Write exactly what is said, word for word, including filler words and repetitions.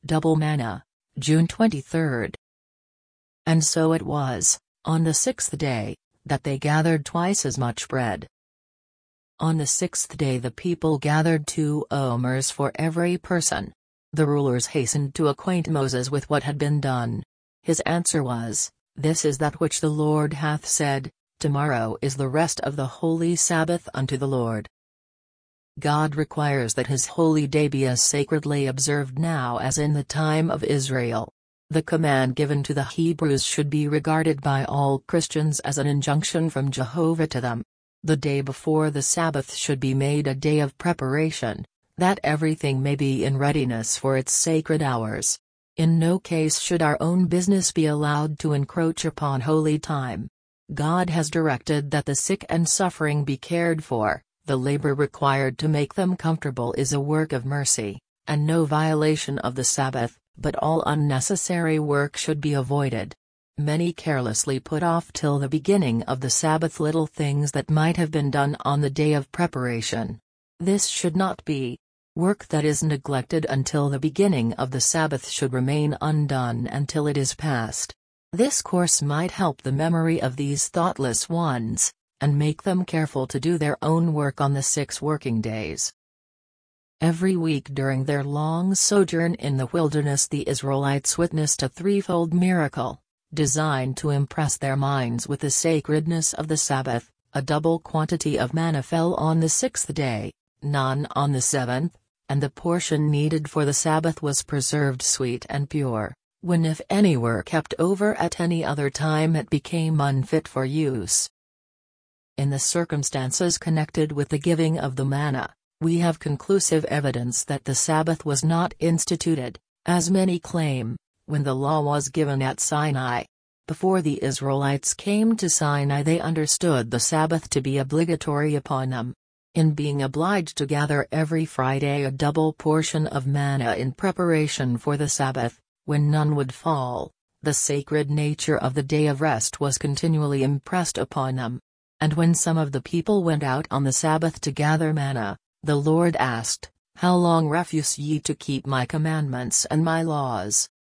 Double manna, June twenty-third. And so it was, on the sixth day, that they gathered twice as much bread. On the sixth day the people gathered two omers for every person. The rulers hastened to acquaint Moses with what had been done. His answer was, "This is that which the Lord hath said, tomorrow is the rest of the holy Sabbath unto the Lord." God requires that his holy day be as sacredly observed now as in the time of Israel. The command given to the Hebrews should be regarded by all Christians as an injunction from Jehovah to them. The day before the Sabbath should be made a day of preparation, that everything may be in readiness for its sacred hours. In no case should our own business be allowed to encroach upon holy time. God has directed that the sick and suffering be cared for. The labor required to make them comfortable is a work of mercy, and no violation of the Sabbath, but all unnecessary work should be avoided. Many carelessly put off till the beginning of the Sabbath little things that might have been done on the day of preparation. This should not be. Work that is neglected until the beginning of the Sabbath should remain undone until it is past. This course might help the memory of these thoughtless ones, and make them careful to do their own work on the six working days. Every week during their long sojourn in the wilderness the Israelites witnessed a threefold miracle, designed to impress their minds with the sacredness of the Sabbath. A double quantity of manna fell on the sixth day, none on the seventh, and the portion needed for the Sabbath was preserved sweet and pure, when if any were kept over at any other time it became unfit for use. In the circumstances connected with the giving of the manna, we have conclusive evidence that the Sabbath was not instituted, as many claim, when the law was given at Sinai. Before the Israelites came to Sinai they understood the Sabbath to be obligatory upon them. In being obliged to gather every Friday a double portion of manna in preparation for the Sabbath, when none would fall, the sacred nature of the day of rest was continually impressed upon them. And when some of the people went out on the Sabbath to gather manna, the Lord asked, "How long refuse ye to keep my commandments and my laws?"